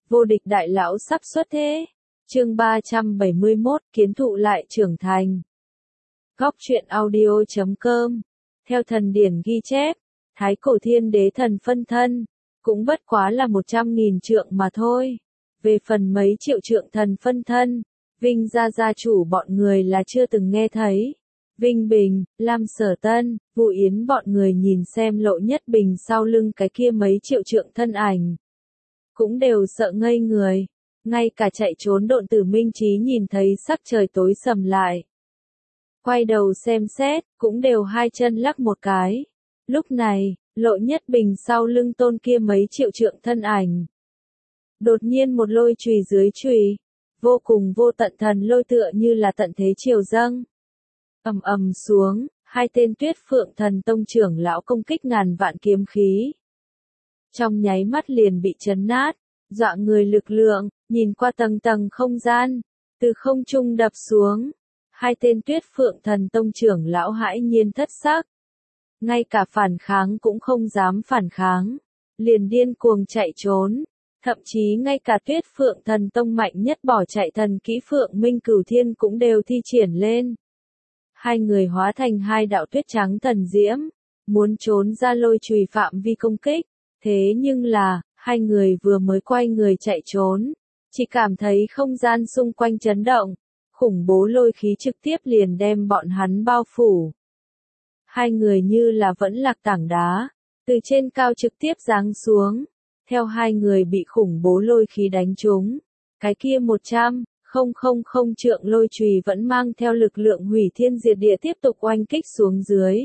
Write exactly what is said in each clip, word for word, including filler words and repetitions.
Vô địch đại lão sắp xuất thế. Chương ba trăm bảy mươi mốt, kiến thụ lại trưởng thành. Góc truyện audio chấm com. Theo thần điển ghi chép, Thái Cổ Thiên Đế thần phân thân, cũng bất quá là một trăm nghìn trượng mà thôi. Về phần mấy triệu trượng thần phân thân, Vinh gia gia chủ bọn người là chưa từng nghe thấy. Vinh Bình, Lam Sở Tân, Vũ Yến bọn người nhìn xem Lộ Nhất Bình sau lưng cái kia mấy triệu trượng thân ảnh, cũng đều sợ ngây người. Ngay cả chạy trốn Độn Tử Minh Chí nhìn thấy sắc trời tối sầm lại, quay đầu xem xét, cũng đều hai chân lắc một cái. Lúc này, Lộ Nhất Bình sau lưng tôn kia mấy triệu trượng thân ảnh, đột nhiên một lôi chùy dưới chùy, vô cùng vô tận thần lôi tựa như là tận thế triều dâng, ầm ầm xuống, hai tên Tuyết Phượng Thần Tông trưởng lão công kích ngàn vạn kiếm khí, trong nháy mắt liền bị chấn nát, dọa người lực lượng, nhìn qua tầng tầng không gian, từ không trung đập xuống. Hai tên Tuyết Phượng Thần Tông trưởng lão hãi nhiên thất sắc, ngay cả phản kháng cũng không dám phản kháng, liền điên cuồng chạy trốn, thậm chí ngay cả Tuyết Phượng Thần Tông mạnh nhất bỏ chạy thần kỹ Phượng Minh Cửu Thiên cũng đều thi triển lên. Hai người hóa thành hai đạo tuyết trắng thần diễm, muốn trốn ra lôi chùy phạm vi công kích, thế nhưng là, hai người vừa mới quay người chạy trốn, chỉ cảm thấy không gian xung quanh chấn động, khủng bố lôi khí trực tiếp liền đem bọn hắn bao phủ. Hai người như là vẫn lạc tảng đá, từ trên cao trực tiếp giáng xuống, theo hai người bị khủng bố lôi khí đánh trúng, cái kia một trăm, không không không trượng lôi chùy vẫn mang theo lực lượng hủy thiên diệt địa tiếp tục oanh kích xuống dưới.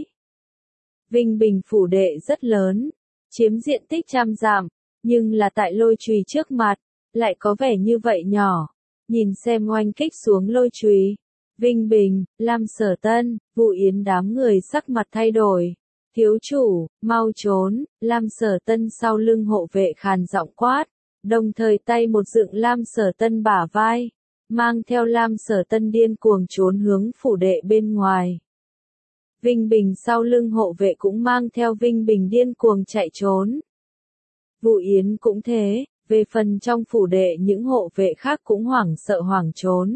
Vinh Bình phủ đệ rất lớn, chiếm diện tích trăm dặm, nhưng là tại lôi chùy trước mặt, lại có vẻ như vậy nhỏ. Nhìn xem oanh kích xuống lôi chùy, Vinh Bình, Lam Sở Tân, Vũ Yến đám người sắc mặt thay đổi. Thiếu chủ, mau trốn, Lam Sở Tân sau lưng hộ vệ khàn giọng quát, đồng thời tay một dựng Lam Sở Tân bả vai, mang theo Lam Sở Tân điên cuồng trốn hướng phủ đệ bên ngoài. Vinh Bình sau lưng hộ vệ cũng mang theo Vinh Bình điên cuồng chạy trốn. Vũ Yến cũng thế. Về phần trong phủ đệ những hộ vệ khác cũng hoảng sợ hoảng trốn.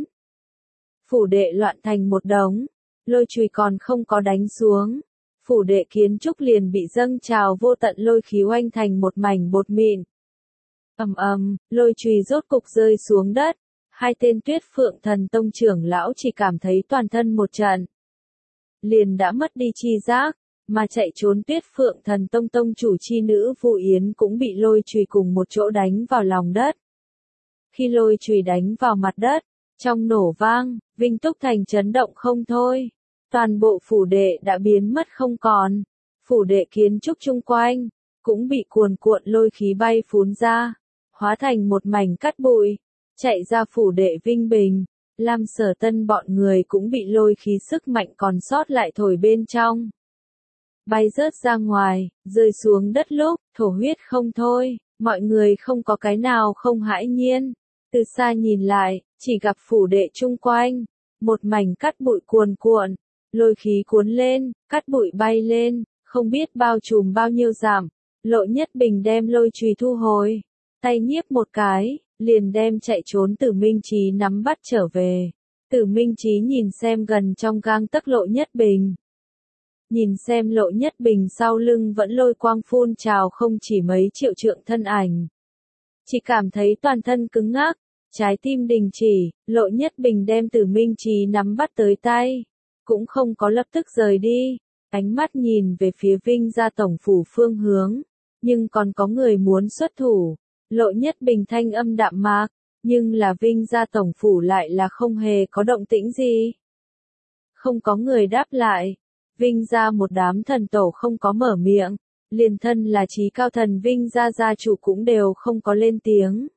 Phủ đệ loạn thành một đống, lôi chùy còn không có đánh xuống. Phủ đệ kiến trúc liền bị dâng trào vô tận lôi khí oanh thành một mảnh bột mịn. Ầm ầm, lôi chùy rốt cục rơi xuống đất. Hai tên Tuyết Phượng Thần Tông trưởng lão chỉ cảm thấy toàn thân một trận, liền đã mất đi chi giác. Mà chạy trốn Tuyết Phượng Thần Tông tông chủ chi nữ Vũ Yến cũng bị lôi chùy cùng một chỗ đánh vào lòng đất. Khi lôi chùy đánh vào mặt đất, trong nổ vang, Vinh Túc Thành chấn động không thôi. Toàn bộ phủ đệ đã biến mất không còn. Phủ đệ kiến trúc chung quanh, cũng bị cuồn cuộn lôi khí bay phún ra, hóa thành một mảnh cát bụi. Chạy ra phủ đệ Vinh Bình, Lam Sở Tân bọn người cũng bị lôi khí sức mạnh còn sót lại thổi bên trong. Bay rớt ra ngoài, rơi xuống đất lúc, thổ huyết không thôi, mọi người không có cái nào không hãi nhiên. Từ xa nhìn lại, chỉ gặp phủ đệ chung quanh, một mảnh cát bụi cuồn cuộn, lôi khí cuốn lên, cát bụi bay lên, không biết bao trùm bao nhiêu dặm. Lộ Nhất Bình đem lôi chùy thu hồi, tay nhiếp một cái, liền đem chạy trốn Tử Minh Chí nắm bắt trở về. Tử Minh Chí nhìn xem gần trong gang tấc Lộ Nhất Bình. Nhìn xem Lộ Nhất Bình sau lưng vẫn lôi quang phun trào không chỉ mấy triệu trượng thân ảnh. Chỉ cảm thấy toàn thân cứng ngắc, trái tim đình chỉ, Lộ Nhất Bình đem Tử Minh Chí nắm bắt tới tay, cũng không có lập tức rời đi, ánh mắt nhìn về phía Vinh gia tổng phủ phương hướng, nhưng còn có người muốn xuất thủ. Lộ Nhất Bình thanh âm đạm mạc, nhưng là Vinh gia tổng phủ lại là không hề có động tĩnh gì. Không có người đáp lại. Vinh gia một đám thần tổ không có mở miệng, liền thân là trí cao thần Vinh gia gia chủ cũng đều không có lên tiếng.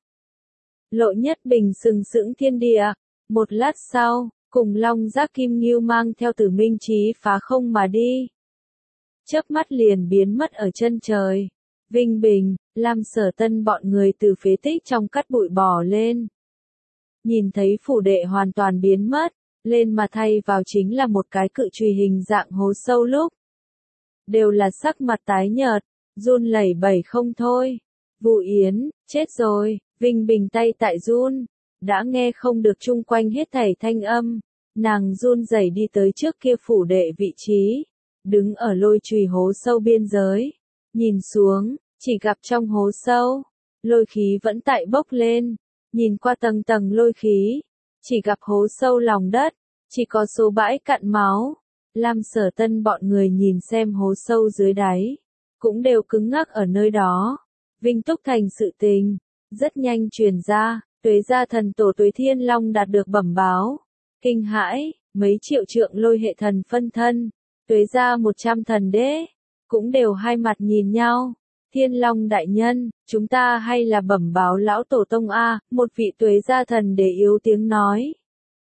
Lộ Nhất Bình sừng sững thiên địa, một lát sau, cùng Long Giác Kim Ngưu mang theo Tử Minh Chí phá không mà đi. Chớp mắt liền biến mất ở chân trời. Vinh Bình, Lam Sở Tân bọn người từ phế tích trong cát bụi bò lên. Nhìn thấy phủ đệ hoàn toàn biến mất, lên mà thay vào chính là một cái cự chùy hình dạng hố sâu lúc. Đều là sắc mặt tái nhợt, run lẩy bẩy không thôi. Vũ Yến, chết rồi, Vinh Bình tay tại run, đã nghe không được chung quanh hết thảy thanh âm, nàng run rẩy đi tới trước kia phủ đệ vị trí, đứng ở lôi chùy hố sâu biên giới, nhìn xuống, chỉ gặp trong hố sâu, lôi khí vẫn tại bốc lên, nhìn qua tầng tầng lôi khí, chỉ gặp hố sâu lòng đất, chỉ có số bãi cặn máu. Lam Sở Tân bọn người nhìn xem hố sâu dưới đáy, cũng đều cứng ngắc ở nơi đó. Vinh Túc Thành sự tình, rất nhanh truyền ra, Tuế gia thần tổ Tuế Thiên Long đạt được bẩm báo. Kinh hãi, mấy triệu trượng lôi hệ thần phân thân, Tuế gia một trăm thần đế, cũng đều hai mặt nhìn nhau. Thiên Long đại nhân, chúng ta hay là bẩm báo lão tổ tông A, một vị Tuế gia thần đế yếu tiếng nói.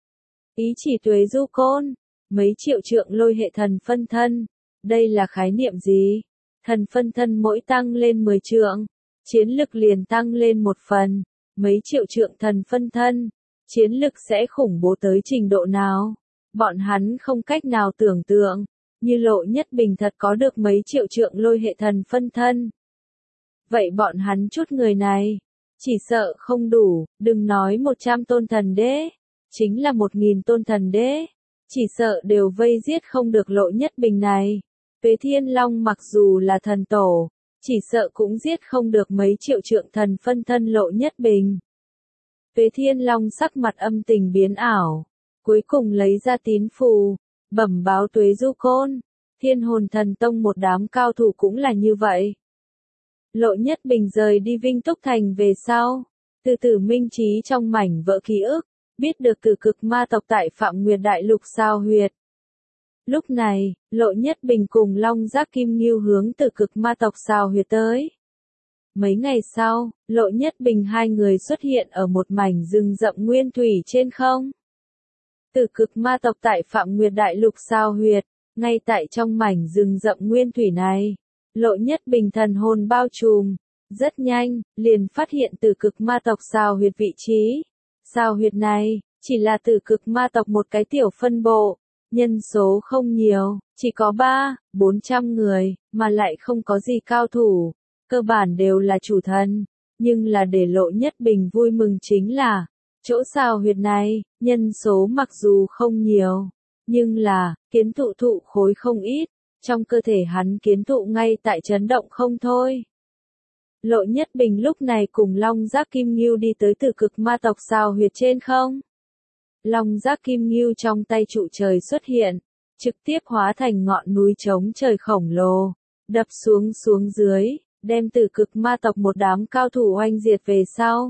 Ý chỉ Tuế Du Côn, mấy triệu trượng lôi hệ thần phân thân, đây là khái niệm gì? Thần phân thân mỗi tăng lên mười trượng, chiến lực liền tăng lên một phần, mấy triệu trượng thần phân thân, chiến lực sẽ khủng bố tới trình độ nào? Bọn hắn không cách nào tưởng tượng, như Lộ Nhất Bình thật có được mấy triệu trượng lôi hệ thần phân thân. Vậy bọn hắn chút người này, chỉ sợ không đủ, đừng nói một trăm tôn thần đế, chính là một nghìn tôn thần đế, chỉ sợ đều vây giết không được Lộ Nhất Bình này. Tuế Thiên Long mặc dù là thần tổ, chỉ sợ cũng giết không được mấy triệu trượng thần phân thân Lộ Nhất Bình. Tuế Thiên Long sắc mặt âm tình biến ảo, cuối cùng lấy ra tín phù, bẩm báo Tuế Du Côn, Thiên Hồn Thần Tông một đám cao thủ cũng là như vậy. Lộ Nhất Bình rời đi Vinh Túc Thành về sau, từ từ minh trí trong mảnh vỡ ký ức, biết được từ cực ma tộc tại Phạm Nguyệt Đại Lục sao huyệt. Lúc này, Lộ Nhất Bình cùng Long Giác Kim Ngưu hướng từ cực ma tộc sao huyệt tới. Mấy ngày sau, Lộ Nhất Bình hai người xuất hiện ở một mảnh rừng rậm nguyên thủy trên không. Từ cực ma tộc tại Phạm Nguyệt Đại Lục sao huyệt, ngay tại trong mảnh rừng rậm nguyên thủy này, Lộ Nhất Bình thần hồn bao trùm, rất nhanh, liền phát hiện từ cực ma tộc sao huyệt vị trí. Sao huyệt này, chỉ là từ cực ma tộc một cái tiểu phân bộ, nhân số không nhiều, chỉ có ba, bốn trăm người, mà lại không có gì cao thủ, cơ bản đều là chủ thần, nhưng là để Lộ Nhất Bình vui mừng chính là, chỗ sao huyệt này, nhân số mặc dù không nhiều, nhưng là, kiến thụ thụ khối không ít, trong cơ thể hắn kiến thụ ngay tại chấn động không thôi. Lộ Nhất Bình lúc này cùng Long Giác Kim Ngưu đi tới từ cực ma tộc sao huyệt trên không. Long Giác Kim Ngưu trong tay trụ trời xuất hiện, trực tiếp hóa thành ngọn núi chống trời khổng lồ, đập xuống xuống dưới, đem từ cực ma tộc một đám cao thủ oanh diệt về sau.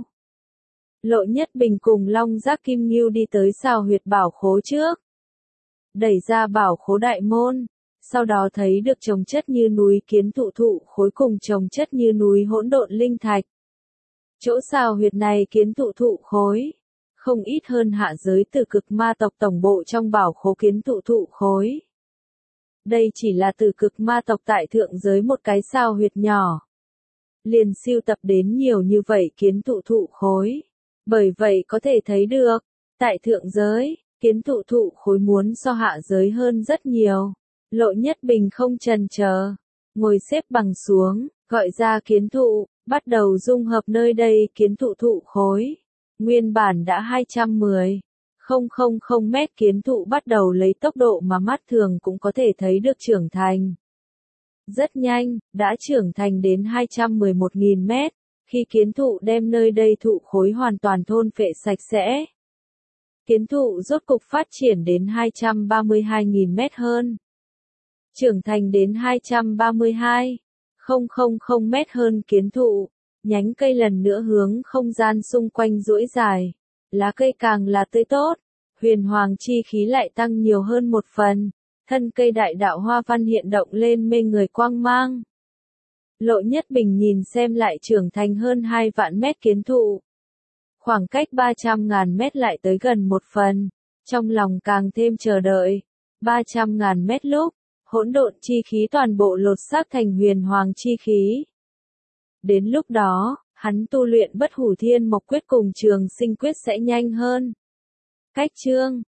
Lộ Nhất Bình cùng Long Giác Kim Ngưu đi tới sao huyệt bảo khố trước. Đẩy ra bảo khố đại môn, sau đó thấy được chồng chất như núi kiến thụ thụ khối cùng chồng chất như núi hỗn độn linh thạch. Chỗ sao huyệt này kiến thụ thụ khối, không ít hơn hạ giới từ cực ma tộc tổng bộ trong bảo khố kiến thụ thụ khối. Đây chỉ là từ cực ma tộc tại thượng giới một cái sao huyệt nhỏ. Liền siêu tập đến nhiều như vậy kiến thụ thụ khối. Bởi vậy có thể thấy được, tại thượng giới, kiến thụ thụ khối muốn so hạ giới hơn rất nhiều. Lộ Nhất Bình không chần chờ, ngồi xếp bằng xuống, gọi ra kiến thụ, bắt đầu dung hợp nơi đây kiến thụ thụ khối. Nguyên bản đã hai trăm mười nghìn mét kiến thụ bắt đầu lấy tốc độ mà mắt thường cũng có thể thấy được trưởng thành. Rất nhanh, đã trưởng thành đến hai trăm mười một nghìn mét, khi kiến thụ đem nơi đây thụ khối hoàn toàn thôn phệ sạch sẽ. Kiến thụ rốt cục phát triển đến hai trăm ba mươi hai nghìn mét hơn. Trưởng thành đến hai trăm ba mươi hai nghìn mét hơn kiến thụ, nhánh cây lần nữa hướng không gian xung quanh duỗi dài, lá cây càng là tươi tốt, huyền hoàng chi khí lại tăng nhiều hơn một phần, thân cây đại đạo hoa văn hiện động lên mê người quang mang. Lộ Nhất Bình nhìn xem lại trưởng thành hơn hai vạn mét kiến thụ. Khoảng cách ba trăm ngàn mét lại tới gần một phần, trong lòng càng thêm chờ đợi. ba trăm ngàn mét lúc, hỗn độn chi khí toàn bộ lột xác thành huyền hoàng chi khí. Đến lúc đó, hắn tu luyện bất hủ thiên mộc quyết cùng trường sinh quyết sẽ nhanh hơn. Cách chương